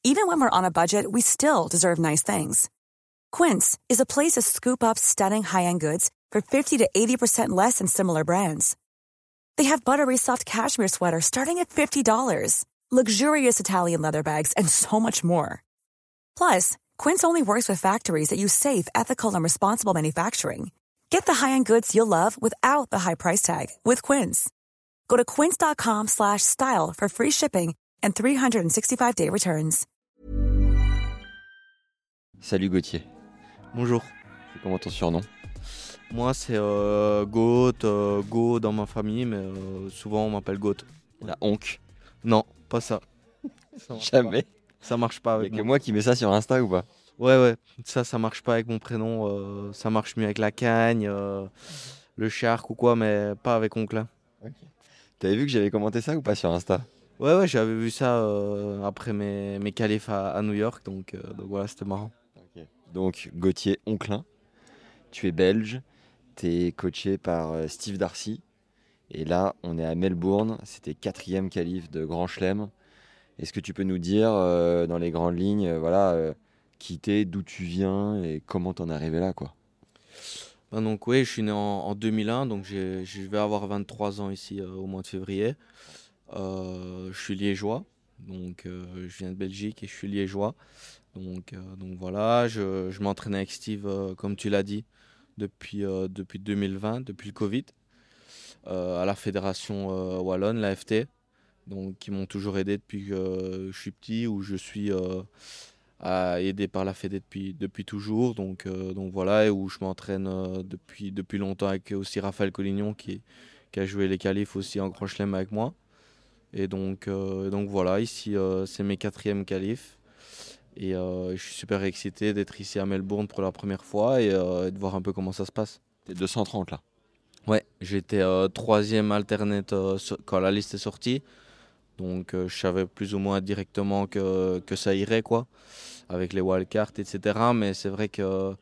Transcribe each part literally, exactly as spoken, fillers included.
Even when we're on a budget, we still deserve nice things. Quince is a place to scoop up stunning high-end goods for fifty to eighty percent less than similar brands. They have buttery soft cashmere sweaters starting at fifty dollars, luxurious Italian leather bags, and so much more. Plus, Quince only works with factories that use safe, ethical, and responsible manufacturing. Get the high-end goods you'll love without the high price tag with Quince. Go to quince.com slash style for free shipping and three sixty-five day returns. Salut Gauthier. Bonjour. C'est comment ton surnom? Moi, c'est euh, Goat, euh, Go dans ma famille, mais euh, souvent on m'appelle Goat. La honk? Non, pas ça. ça Jamais. Pas. Ça marche pas avec Il y a que moi. moi qui mets ça sur Insta ou pas? Ouais, ouais. Ça, ça marche pas avec mon prénom. Euh, ça marche mieux avec la cagne, euh, le shark ou quoi, mais pas avec Oncle. Okay. T'avais vu que j'avais commenté ça ou pas sur Insta? Ouais, ouais, j'avais vu ça euh, après mes, mes qualifs à, à New York, donc, euh, donc voilà, c'était marrant. Okay. Donc Gauthier Onklin, tu es belge, tu es coaché par euh, Steve Darcy, et là on est à Melbourne, c'était quatrième qualif de Grand Chelem. Est-ce que tu peux nous dire euh, dans les grandes lignes, euh, voilà, euh, qui t'es, d'où tu viens et comment t'en es arrivé là, quoi? Ben donc oui, je suis né en, en deux mille un, donc j'ai, je vais avoir vingt-trois ans ici euh, au mois de février. Euh, je suis liégeois, donc euh, je viens de Belgique et je suis liégeois. Donc, euh, donc voilà, je, je m'entraîne avec Steve, euh, comme tu l'as dit, depuis, euh, depuis deux mille vingt, depuis le Covid, euh, à la fédération euh, wallonne, la F T, donc qui m'ont toujours aidé depuis que euh, je suis petit, ou je suis euh, à, aidé par la Fédé depuis, depuis toujours. Donc, euh, donc voilà, et où je m'entraîne euh, depuis, depuis longtemps avec aussi Raphaël Collignon qui, qui a joué les qualifs aussi en Grand Chelem avec moi. Et donc, euh, donc voilà, ici euh, c'est mes quatrièmes qualifs. Et euh, je suis super excité d'être ici à Melbourne pour la première fois et, euh, et de voir un peu comment ça se passe. T'es deux cent trente là? Ouais, j'étais euh, troisième alternate euh, quand la liste est sortie. Donc euh, je savais plus ou moins directement que, que ça irait, quoi, avec les wildcards, et cetera. Mais c'est vrai que,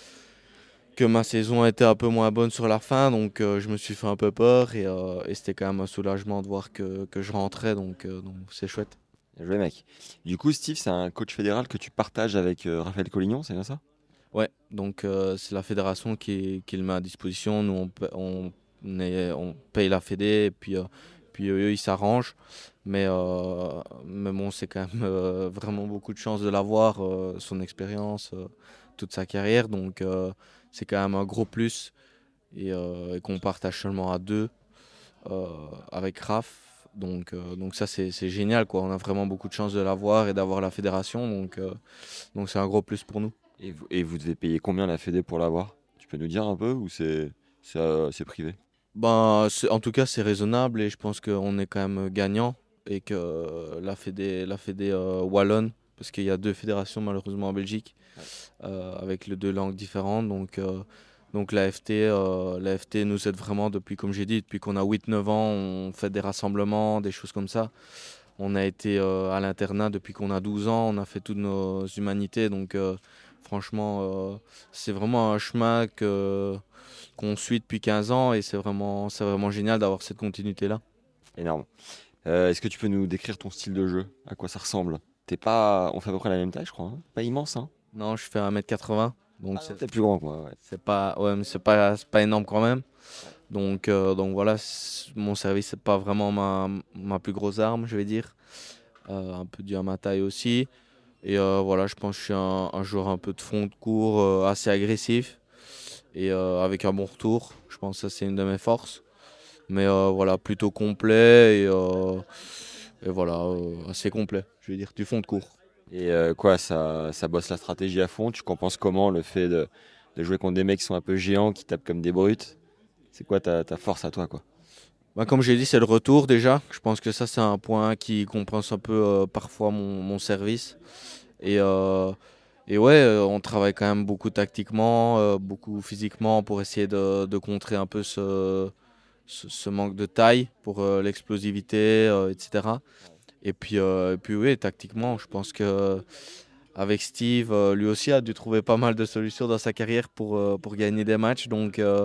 que ma saison était un peu moins bonne sur la fin, donc euh, je me suis fait un peu peur et, euh, et c'était quand même un soulagement de voir que, que je rentrais, donc euh, donc c'est chouette. Bien joué, mec. Du coup, Steve, c'est un coach fédéral que tu partages avec euh, Raphaël Collignon, c'est bien ça? Ouais, donc euh, c'est la fédération qui, qui le met à disposition. Nous, on, pa- on, est- on paye la fédé et puis, euh, puis eux, ils s'arrangent. Mais, euh, mais bon, c'est quand même euh, vraiment beaucoup de chance de l'avoir, euh, son expérience, euh, toute sa carrière. Donc euh, c'est quand même un gros plus et, euh, et qu'on partage seulement à deux euh, avec Raph. Donc, euh, donc ça, c'est c'est génial, quoi. On a vraiment beaucoup de chance de l'avoir et d'avoir la fédération. Donc euh, donc c'est un gros plus pour nous. Et vous, et vous devez payer combien la Fédé pour l'avoir? Tu peux nous dire un peu ou c'est c'est, euh, c'est privé? Ben, c'est- en tout cas, c'est raisonnable et je pense qu'on est quand même gagnant et que euh, la Fédé, la Fédé euh, wallonne, parce qu'il y a deux fédérations malheureusement en Belgique, euh, avec les deux langues différentes. Donc, euh, donc la F T, euh, la F T nous aide vraiment depuis, comme j'ai dit, depuis qu'on a huit neuf ans, on fait des rassemblements, des choses comme ça. On a été euh, à l'internat depuis qu'on a douze ans, on a fait toutes nos humanités. Donc euh, franchement, euh, c'est vraiment un chemin que qu'on suit depuis quinze ans et c'est vraiment, c'est vraiment génial d'avoir cette continuité-là. Énorme. Euh, est-ce que tu peux nous décrire ton style de jeu? À quoi ça ressemble? T'es pas... On fait à peu près la même taille, je crois, hein? Pas immense, hein? Non, je fais un mètre quatre-vingts, donc Ah, c'est t'es plus grand que moi, ouais. c'est pas, ouais, mais c'est pas, c'est pas énorme quand même. Donc, euh, donc voilà, c'est- mon service, c'est pas vraiment ma, ma plus grosse arme, je vais dire. Euh, un peu dû à ma taille aussi. Et euh, voilà, je pense que je suis un, un joueur un peu de fond de cours, euh, assez agressif et euh, avec un bon retour. Je pense que ça, c'est une de mes forces. Mais euh, voilà, plutôt complet et, euh, et voilà, euh, assez complet, je vais dire, du fond de cours. Et euh, quoi, ça, ça bosse la stratégie à fond? Tu compenses comment le fait de, de jouer contre des mecs qui sont un peu géants, qui tapent comme des brutes? C'est quoi ta, ta force à toi, quoi? Bah, comme j'ai dit, c'est le retour déjà. Je pense que ça, c'est un point qui compense un peu euh, parfois mon, mon service. Et, euh, et ouais, euh, on travaille quand même beaucoup tactiquement, euh, beaucoup physiquement pour essayer de, de contrer un peu ce, ce, ce manque de taille pour euh, l'explosivité, euh, et cetera. Et puis, euh, et puis oui, tactiquement, je pense que avec Steve, euh, lui aussi a dû trouver pas mal de solutions dans sa carrière pour, euh, pour gagner des matchs. Donc, euh,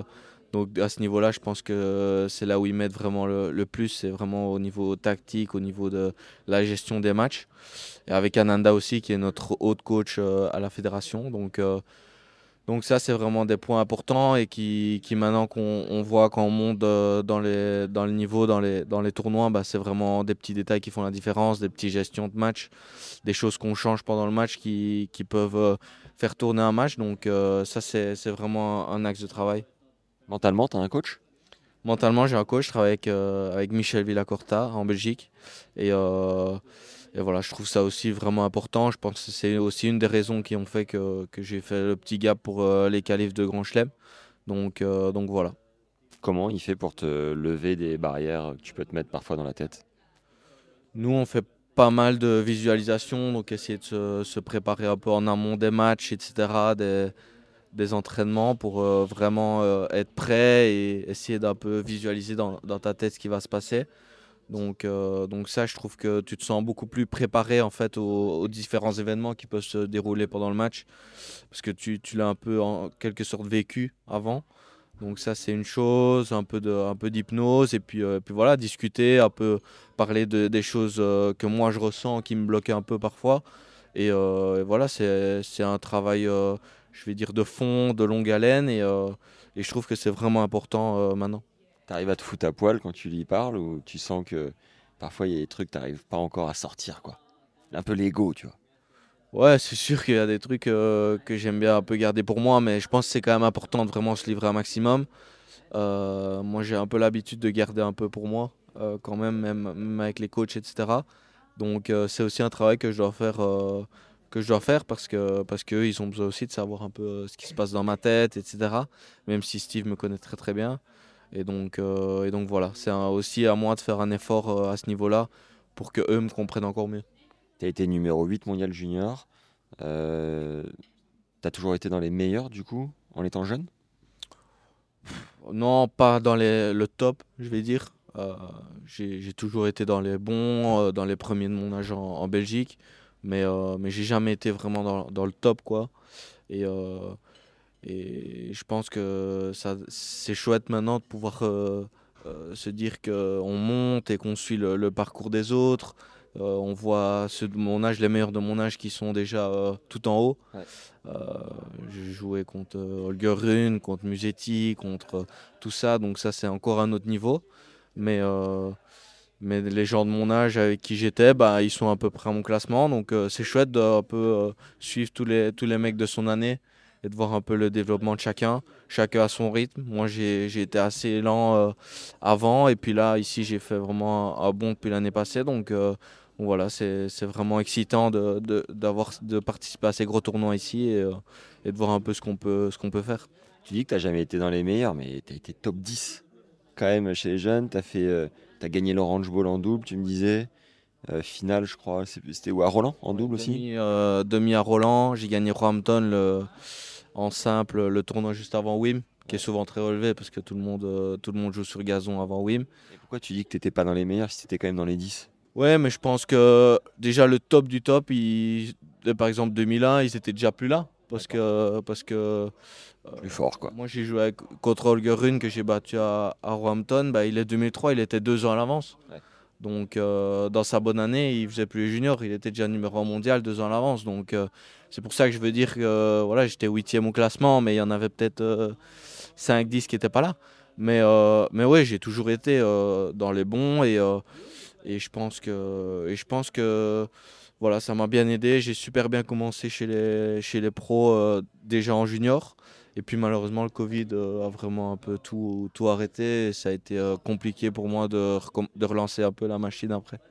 Donc à ce niveau-là, je pense que c'est là où ils mettent vraiment le, le plus, c'est vraiment au niveau tactique, au niveau de la gestion des matchs. Et avec Ananda aussi, qui est notre haut coach euh, à la fédération. Donc, euh, donc ça, c'est vraiment des points importants et qui, qui maintenant qu'on on voit quand on monte euh, dans, les, dans le niveau, dans les, dans les tournois, bah, c'est vraiment des petits détails qui font la différence, des petites gestions de match, des choses qu'on change pendant le match qui, qui peuvent euh, faire tourner un match. Donc euh, ça, c'est, c'est vraiment un axe de travail. Mentalement, tu as un coach? Mentalement, j'ai un coach, je travaille avec, euh, avec Michel Villacorta en Belgique. Et, euh, et voilà, je trouve ça aussi vraiment important. Je pense que c'est aussi une des raisons qui ont fait que, que j'ai fait le petit gap pour euh, les qualifs de Grand Chelem. Donc, euh, donc voilà. Comment il fait pour te lever des barrières que tu peux te mettre parfois dans la tête? Nous, on fait pas mal de visualisation, donc essayer de se, se préparer un peu en amont des matchs, et cetera, des, des entraînements pour euh, vraiment euh, être prêt et essayer d'un peu visualiser dans, dans ta tête ce qui va se passer. Donc, euh, donc ça, je trouve que tu te sens beaucoup plus préparé en fait aux, aux différents événements qui peuvent se dérouler pendant le match, parce que tu, tu l'as un peu en quelque sorte vécu avant. Donc ça, c'est une chose, un peu de, un peu d'hypnose et puis, euh, puis voilà, discuter, un peu parler de, des choses euh, que moi je ressens qui me bloquaient un peu parfois. Et, euh, et voilà, c'est, c'est un travail, euh, je vais dire, de fond, de longue haleine et, euh, et je trouve que c'est vraiment important euh, maintenant. T'arrives à te foutre à poil quand tu lui parles ou tu sens que parfois il y a des trucs que t'arrives pas encore à sortir, quoi? Un peu l'ego, tu vois. Ouais, c'est sûr qu'il y a des trucs euh, que j'aime bien un peu garder pour moi, mais je pense que c'est quand même important de vraiment se livrer un maximum. Euh, moi, j'ai un peu l'habitude de garder un peu pour moi, euh, quand même, même, même avec les coachs, et cetera. Donc, euh, c'est aussi un travail que je dois faire, euh, que je dois faire parce que parce qu'eux, ils ont besoin aussi de savoir un peu euh, ce qui se passe dans ma tête, et cetera. Même si Steve me connaît très très bien. Et donc, euh, et donc voilà, c'est un- aussi à moi de faire un effort euh, à ce niveau-là pour que eux me comprennent encore mieux. T'as été numéro huit mondial junior. Euh, T'as toujours été dans les meilleurs, du coup, en étant jeune? Non, pas dans les, le top, je vais dire. Euh, j'ai, j'ai toujours été dans les bons, euh, dans les premiers de mon âge en, en Belgique, mais, euh, mais j'ai jamais été vraiment dans, dans le top, quoi. Et, euh, et je pense que ça, c'est chouette maintenant de pouvoir euh, euh, se dire qu'on monte et qu'on suit le, le parcours des autres. Euh, on voit ceux de mon âge, les meilleurs de mon âge qui sont déjà euh, tout en haut. Ouais. Euh, j'ai joué contre euh, Holger Rune, contre Musetti, contre euh, tout ça, donc ça c'est encore un autre niveau. Mais, euh, mais les gens de mon âge avec qui j'étais, bah, ils sont à peu près à mon classement, donc euh, c'est chouette de un peu euh, suivre tous les, tous les mecs de son année et de voir un peu le développement de chacun. Chacun à son rythme. Moi j'ai, j'ai été assez lent euh, avant, et puis là ici j'ai fait vraiment un, un bond depuis l'année passée, donc euh, donc voilà, c'est c'est vraiment excitant de, de, d'avoir, de participer à ces gros tournois ici et, euh, et de voir un peu ce qu'on peut, ce qu'on peut faire. Tu dis que t'as jamais été dans les meilleurs, mais t'as été top dix quand même chez les jeunes. T'as fait, euh, t'as gagné l'Orange Bowl en double, tu me disais. Euh, finale, je crois. c'est- C'était où, à Roland en double aussi? Demi, euh, demi à Roland, j'ai gagné Roehampton le, en simple, le tournoi juste avant Wim, qui est souvent très relevé parce que tout le monde, euh, tout le monde joue sur gazon avant Wim. Et pourquoi tu dis que t'étais pas dans les meilleurs si t'étais quand même dans les dix? Ouais, mais je pense que déjà le top du top, il- de- par exemple deux mille un, ils étaient déjà plus là. Parce que, parce que Plus fort, quoi. moi j'ai joué avec- contre Holger Rune que j'ai battu à, à Roehampton, bah, il est deux mille trois, il était deux ans à l'avance. Ouais. Donc euh, dans sa bonne année, il faisait plus les juniors, il était déjà numéro un mondial deux ans à l'avance. Donc euh, c'est pour ça que je veux dire que euh, voilà, j'étais huitième au classement, mais il y en avait peut-être euh, cinq dix qui n'étaient pas là. Mais, euh, mais ouais, j'ai toujours été euh, dans les bons et, euh, et je pense que, et je pense que voilà, ça m'a bien aidé. J'ai super bien commencé chez les, chez les pros euh, déjà en junior. Et puis malheureusement, le Covid euh, a vraiment un peu tout, tout arrêté. Et ça a été euh, compliqué pour moi de, recom- de relancer un peu la machine après.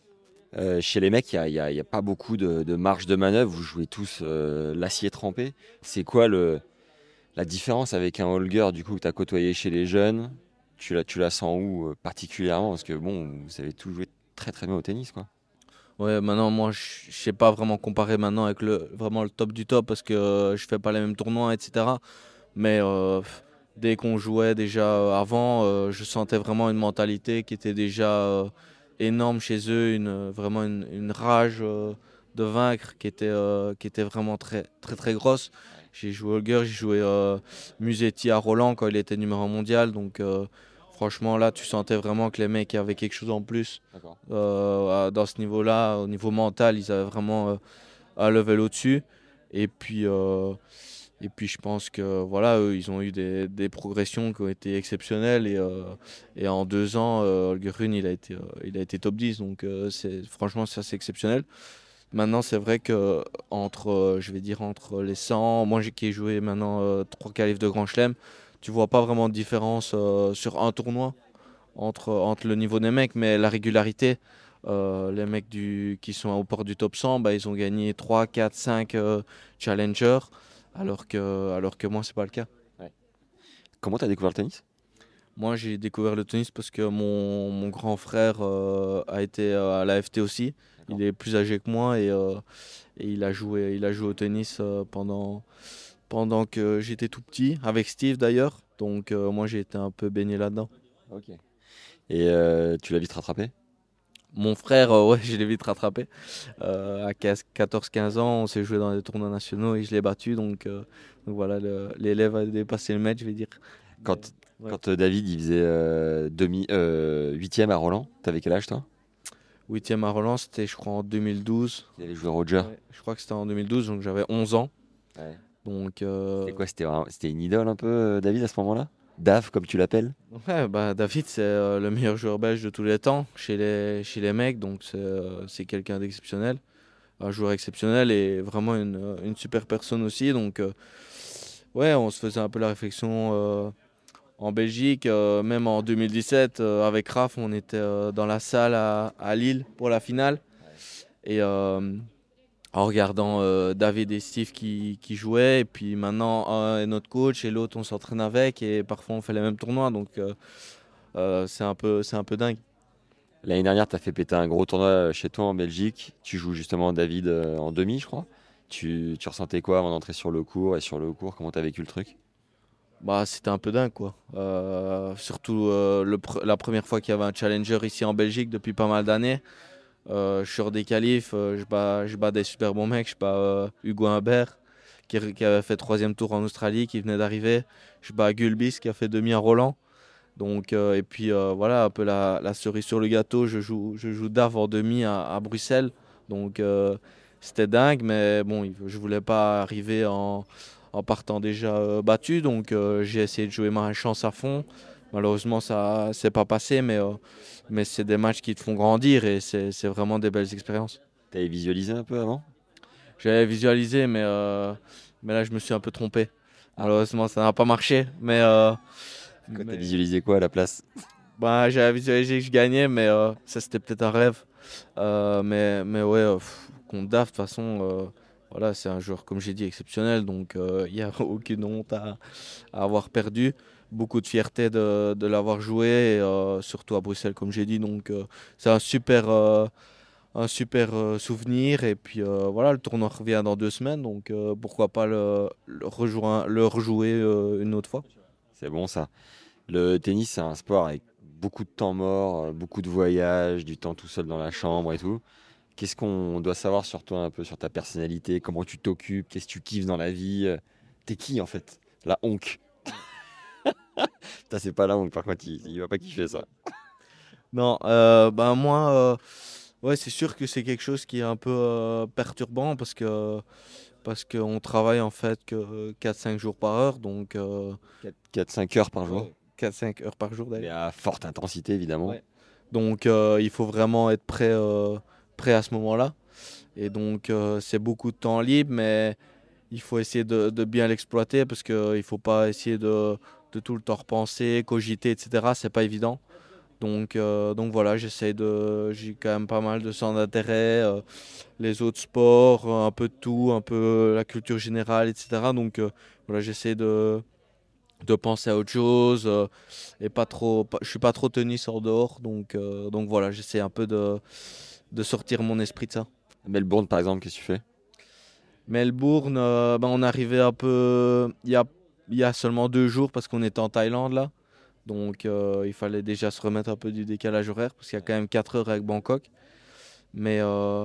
Euh, chez les mecs, il n'y a, y a- y a pas beaucoup de, de marge de manœuvre. Vous jouez tous euh, l'acier trempé. C'est quoi le, la différence avec un Holger du coup que tu as côtoyé chez les jeunes? Tu la, tu la sens où euh, particulièrement? Parce que bon, vous avez tous joué très très bien au tennis, quoi. Ouais, maintenant, moi, je ne sais pas vraiment comparer maintenant avec le, vraiment le top du top parce que euh, je fais pas les mêmes tournois, et cetera. Mais euh, dès qu'on jouait déjà euh, avant, euh, je sentais vraiment une mentalité qui était déjà euh, énorme chez eux, une, vraiment une, une rage euh, de vaincre qui était, euh, qui était vraiment très, très, très grosse. J'ai joué Holger, j'ai joué euh, Musetti à Roland quand il était numéro un mondial. Donc, euh, franchement, là, tu sentais vraiment que les mecs avaient quelque chose en plus. Euh, dans ce niveau-là, au niveau mental, ils avaient vraiment euh, un level au-dessus. Et puis, euh, et puis, je pense que voilà, eux, ils ont eu des, des progressions qui ont été exceptionnelles. Et, euh, et en deux ans, euh, Holger Rune, il a été, euh, il a été top dix. Donc, euh, c'est, franchement, ça, c'est exceptionnel. Maintenant, c'est vrai que entre, euh, je vais dire entre les cent, moi j'ai qui ai joué maintenant euh, trois qualifs de Grand Chelem, tu vois pas vraiment de différence euh, sur un tournoi entre, entre le niveau des mecs, mais la régularité, euh, les mecs du, qui sont au port du top cent, bah, ils ont gagné trois, quatre, cinq euh, challengers, alors que, alors que moi c'est pas le cas. Ouais. Comment tu as découvert le tennis? Moi j'ai découvert le tennis parce que mon, mon grand frère euh, a été à l'A F T aussi. Il est plus âgé que moi et, euh, et il a joué, il a joué au tennis euh, pendant, pendant que j'étais tout petit, avec Steve d'ailleurs. Donc euh, moi j'ai été un peu baigné là-dedans. Ok. Et euh, tu l'as vite rattrapé? Mon frère, euh, ouais, je l'ai vite rattrapé. Euh, à quatorze quinze ans, on s'est joué dans des tournois nationaux et je l'ai battu. Donc, euh, donc voilà, le- l'élève a dépassé le maître, je vais dire. Quand, Ouais. quand euh, David il faisait euh, demi, euh, huitième à Roland, t'avais quel âge toi? Huitième à Roland, c'était je crois en deux mille douze. Il allait jouer Roger. Ouais, je crois que c'était en deux mille douze, donc j'avais onze ans. Ouais. Donc, euh, C'était quoi? C'était vraiment- c'était une idole un peu, euh, David, à ce moment-là? Dave, comme tu l'appelles? ouais, bah, David, c'est euh, le meilleur joueur belge de tous les temps chez les, chez les mecs. Donc c'est euh, c'est quelqu'un d'exceptionnel. Un joueur exceptionnel et vraiment une, euh, une super personne aussi. Donc, euh, ouais, on se faisait un peu la réflexion euh, en Belgique. Euh, même en deux mille dix-sept, euh, avec Raph, on était euh, dans la salle à, à Lille pour la finale. Et euh, en regardant euh, David et Steve qui, qui jouaient. Et puis maintenant, un est notre coach et l'autre, on s'entraîne avec. Et parfois, on fait les mêmes tournois. Donc, euh, euh, c'est un peu, c'est un peu dingue. L'année dernière, tu as fait péter un gros tournoi chez toi en Belgique. Tu joues justement David euh, en demi, je crois. Tu, tu ressentais quoi avant d'entrer sur le court? Et sur le court, comment tu as vécu le truc? Bah, c'était un peu dingue, quoi. Euh, surtout euh, le pr- la première fois qu'il y avait un challenger ici en Belgique depuis pas mal d'années. Euh, je suis hors des qualifs, euh, je, bats, je bats des super bons mecs. Je bats euh, Hugo Humbert, qui, qui avait fait troisième tour en Australie, qui venait d'arriver. Je bats Gulbis, qui a fait demi à Roland. Donc, euh, et puis euh, voilà, un peu la, la cerise sur le gâteau. Je joue, je joue Dave en demi à, à Bruxelles. Donc, euh, c'était dingue, mais bon, il- je voulais pas arriver en, en partant déjà euh, battu. Donc, euh, j'ai essayé de jouer ma chance à fond. Malheureusement, ça s'est pas passé, mais, euh, mais c'est des matchs qui te font grandir et c'est c'est vraiment des belles expériences. T'avais visualisé un peu avant? J'avais visualisé, mais, euh, mais là, je me suis un peu trompé. Malheureusement, ça n'a pas marché. Mais, euh, Quand t'as mais- visualisé quoi à la place? bah, j'avais visualisé que je gagnais, mais euh, ça, c'était peut-être un rêve. Euh, mais, mais ouais, euh, pff, contre Dave, de toute façon, euh, voilà, c'est un joueur, comme j'ai dit, exceptionnel. Donc, il n'y a aucune honte à, à avoir perdu. Beaucoup de fierté de, de l'avoir joué, et, euh, surtout à Bruxelles, comme j'ai dit. Donc, euh, c'est un super, euh, un super euh, souvenir. Et puis, euh, voilà, le tournoi revient dans deux semaines. Donc, euh, pourquoi pas le, le, rejoindre- le rejouer euh, une autre fois. C'est bon ça. Le tennis, c'est un sport avec beaucoup de temps mort, euh, beaucoup de voyages, du temps tout seul dans la chambre et tout. Qu'est-ce qu'on doit savoir sur toi un peu, sur ta personnalité, comment tu t'occupes, qu'est-ce que tu kiffes dans la vie? euh, T'es qui en fait? La honk. Ça, c'est pas la honk, par contre, il, il va pas kiffer ça. Non, euh, ben moi, euh, ouais, c'est sûr que c'est quelque chose qui est un peu euh, perturbant parce que parce qu'on travaille en fait que quatre cinq jours par heure, donc euh, quatre cinq heures par jour, quatre cinq heures par jour mais d'ailleurs. à forte intensité évidemment. Ouais. Donc euh, il faut vraiment être prêt, euh, prêt à ce moment-là. Et donc euh, c'est beaucoup de temps libre, mais il faut essayer de, de bien l'exploiter parce qu'il ne faut pas essayer de, de tout le temps repenser, cogiter, et cetera. C'est pas évident. Donc, euh, donc voilà, j'essaie de, j'ai quand même pas mal de centres d'intérêt, euh, les autres sports, euh, un peu de tout, un peu la culture générale, et cetera. Donc euh, voilà, j'essaie de, de penser à autre chose euh, et pas trop, pas- je suis pas trop tennis hors dehors. Donc, euh, donc voilà, j'essaie un peu de, de sortir mon esprit de ça. Melbourne par exemple, qu'est-ce que tu fais? Melbourne, euh, ben, on arrivait un peu il y a, il y a seulement deux jours parce qu'on était en Thaïlande là. Donc euh, il fallait déjà se remettre un peu du décalage horaire parce qu'il y a quand même quatre heures avec Bangkok. Mais, euh,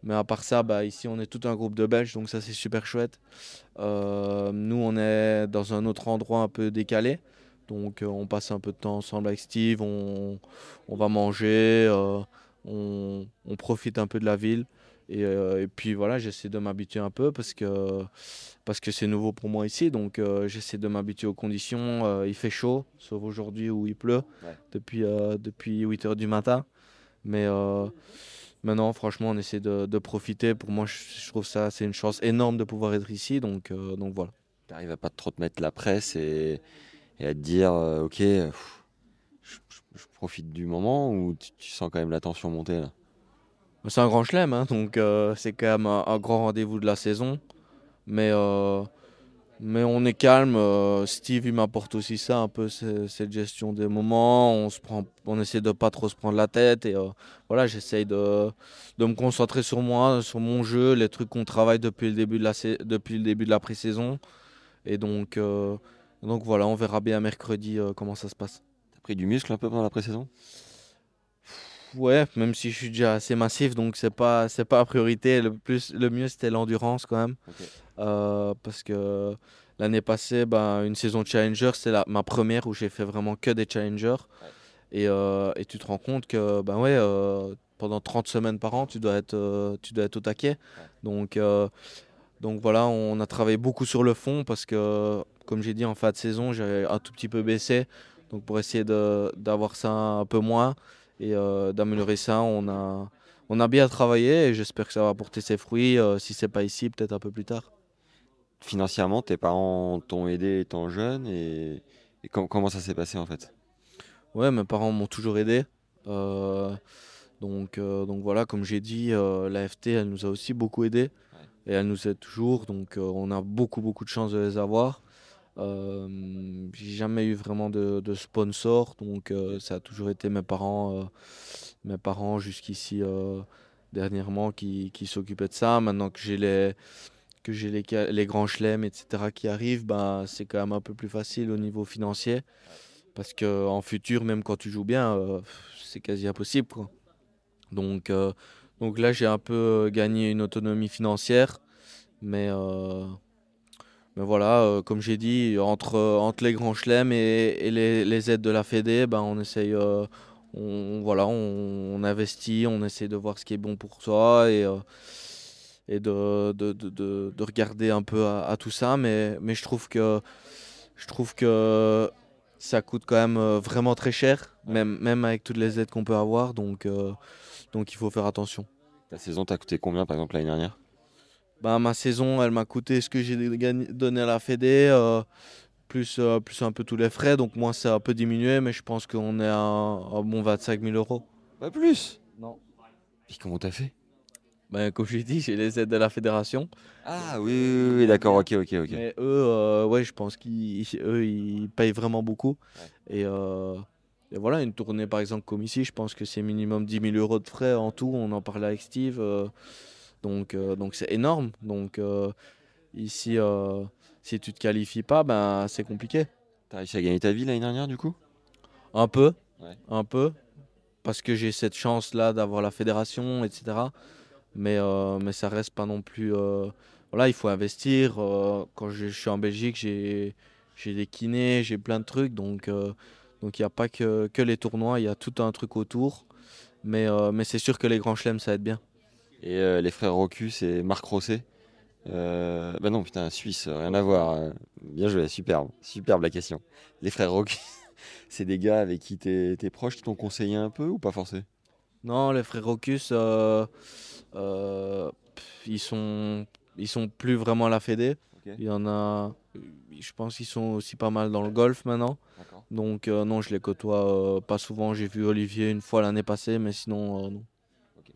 Mais à part ça, bah, ici, on est tout un groupe de Belges, donc ça, c'est super chouette. Euh, nous, on est dans un autre endroit un peu décalé. Donc, euh, on passe un peu de temps ensemble avec Steve, on, on va manger, euh, on, on profite un peu de la ville. Et, euh, et puis voilà, j'essaie de m'habituer un peu parce que parce que c'est nouveau pour moi ici. Donc, euh, j'essaie de m'habituer aux conditions. Euh, il fait chaud, sauf aujourd'hui où il pleut Ouais. depuis, euh, depuis huit heures du matin. Mais euh, maintenant, franchement, on essaie de, de profiter. Pour moi, je, je trouve ça, c'est une chance énorme de pouvoir être ici. Donc, euh, donc voilà. Tu arrives à pas trop te mettre la presse et, et à te dire, euh, ok, pff, je, je- je profite du moment ou tu, tu sens quand même la tension monter là? C'est un grand chelem, hein, donc euh, c'est quand même un, un grand rendez-vous de la saison. Mais, euh, mais on est calme. euh, Steve, il m'apporte aussi ça, un peu ce- cette gestion des moments. On, se prend, on essaie de pas trop se prendre la tête. Et euh, voilà, j'essaye de, de me concentrer sur moi, sur mon jeu, les trucs qu'on travaille depuis le début de la, sa- depuis le début de la pré-saison. Et donc, euh, donc voilà, on verra bien mercredi euh, comment ça se passe. T'as pris du muscle un peu pendant la pré-saison? Ouais, même si je suis déjà assez massif, donc c'est pas c'est pas la priorité. Le plus, le mieux c'était l'endurance quand même. Ok. Euh, parce que l'année passée, ben, une saison Challenger, c'est la, ma première où j'ai fait vraiment que des Challengers. Ouais. Et, euh, et tu te rends compte que ben ouais, euh, pendant trente semaines par an, tu dois être, euh, tu dois être au taquet. Ouais. Donc, euh, donc voilà, on a travaillé beaucoup sur le fond parce que, comme j'ai dit, en fin de saison, j'ai un tout petit peu baissé. Donc pour essayer de, d'avoir ça un peu moins et euh, d'améliorer ça, on a, on a bien travaillé et j'espère que ça va porter ses fruits. Euh, si c'est pas ici, peut-être un peu plus tard. Financièrement, tes parents t'ont aidé étant jeune et, et com- comment ça s'est passé en fait? Ouais, mes parents m'ont toujours aidé. Euh, donc, euh, donc voilà, comme j'ai dit, euh, l'A F T, elle nous a aussi beaucoup aidé Ouais. et elle nous aide toujours. Donc, euh, on a beaucoup, beaucoup de chance de les avoir. Euh, j'ai jamais eu vraiment de, de sponsor, donc euh, Ok. ça a toujours été mes parents, euh, mes parents jusqu'ici euh, dernièrement qui, qui s'occupaient de ça. Maintenant que j'ai les, que j'ai les, ca- les grands chelems, et cetera qui arrivent, ben, c'est quand même un peu plus facile au niveau financier. Ouais. Parce qu'en futur, même quand tu joues bien, euh, c'est quasi impossible, quoi. Donc, euh, donc là, j'ai un peu euh, gagné une autonomie financière. Mais, euh, mais voilà, euh, comme j'ai dit, entre, entre les grands chelems et, et les, les aides de la Fédé, ben, on essaye, euh, on, voilà, on, on investit, on essaie de voir ce qui est bon pour soi et, euh, et de, de, de, de- de regarder un peu à, à tout ça. Mais, mais je trouve que, je trouve que ça coûte quand même euh, vraiment très cher, Ouais. même, même avec toutes les aides qu'on peut avoir. Donc, euh, donc il faut faire attention. Ta saison t'a coûté combien par exemple l'année dernière? Bah, ma saison, elle m'a coûté ce que j'ai gagné- donné à la Fédé, euh, plus, euh, plus un peu tous les frais. Donc moi, c'est un peu diminué, mais je pense qu'on est à un, un bon vingt-cinq mille euros. Pas plus. Non. Puis comment t'as fait? Ben, comme je l'ai dit, j'ai les aides de la fédération. Ah Donc, oui, euh, oui, qui oui, nous oui, aident d'accord, bien. ok, ok, ok. Mais eux, euh, ouais, je pense qu'ils eux, ils payent vraiment beaucoup. Ouais. Et, euh, et voilà, une tournée par exemple comme ici, je pense que c'est minimum dix mille euros de frais en tout. On en parlait avec Steve. euh, donc euh, donc c'est énorme. Donc euh, ici, euh, si tu te qualifies pas, ben c'est compliqué. T'as réussi à gagner ta vie l'année dernière du coup? Un peu, Ouais. un peu, parce que j'ai cette chance-là d'avoir la fédération, et cetera. Mais, euh, mais ça reste pas non plus. euh, Voilà, il faut investir. euh, Quand je, je suis en Belgique, j'ai j'ai des kinés, j'ai plein de trucs. Donc euh, donc il n'y a pas que, que les tournois, il y a tout un truc autour. Mais, euh, mais c'est sûr que les grands chelems, ça aide bien. Et euh, les frères Rocus et Marc Rosset? Euh, bah non, putain, Suisse, rien à voir. euh. Bien joué, superbe. Superbe la question. Les frères Rocus, c'est des gars avec qui t'es t'es proche, qui t'ont conseillé un peu ou pas forcément? Non, les frères Rocus, euh, euh, pff, ils sont, ils sont plus vraiment à la Fédé. Ok, Il y en a, je pense qu'ils sont aussi pas mal dans le golf maintenant. d'accord. Donc euh, non, je les côtoie euh, pas souvent. J'ai vu Olivier une fois l'année passée, mais sinon euh, non. Ok.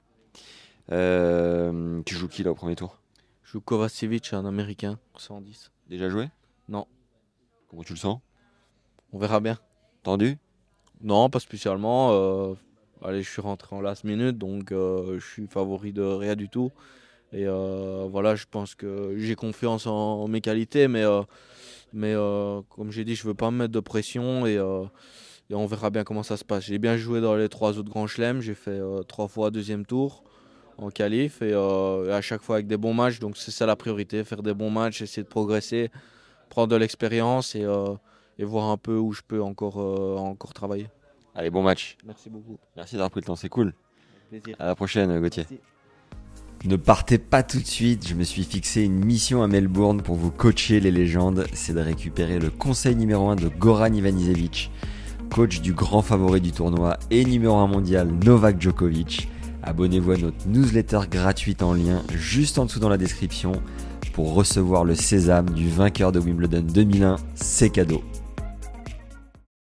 Euh, tu joues qui là au premier tour? Je joue Kovacevic, un Américain, cent dix. Déjà joué? Non, Comment tu le sens? on verra bien. Tendu? Non, pas spécialement. euh, Allez, je suis rentré en last minute, donc euh, je suis favori de rien du tout. Et euh, voilà, je pense que j'ai confiance en, en mes qualités, mais, euh, mais euh, comme j'ai dit, je veux pas me mettre de pression et, euh, et on verra bien comment ça se passe. J'ai bien joué dans les trois autres grands chelems, j'ai fait euh, trois fois deuxième tour. en qualif et, euh, et à chaque fois avec des bons matchs. Donc c'est ça la priorité, faire des bons matchs, essayer de progresser, prendre de l'expérience et, euh, et voir un peu où je peux encore, euh, encore travailler. Allez, bon match. Merci beaucoup. Merci d'avoir pris le temps, c'est cool. Avec plaisir. À la prochaine, Gauthier. Merci. Ne partez pas tout de suite, je me suis fixé une mission à Melbourne pour vous coacher les légendes, c'est de récupérer le conseil numéro un de Goran Ivanisevic, coach du grand favori du tournoi et numéro un mondial Novak Djokovic. Abonnez-vous à notre newsletter gratuite en lien juste en dessous dans la description pour recevoir le sésame du vainqueur de Wimbledon deux mille un, c'est cadeau.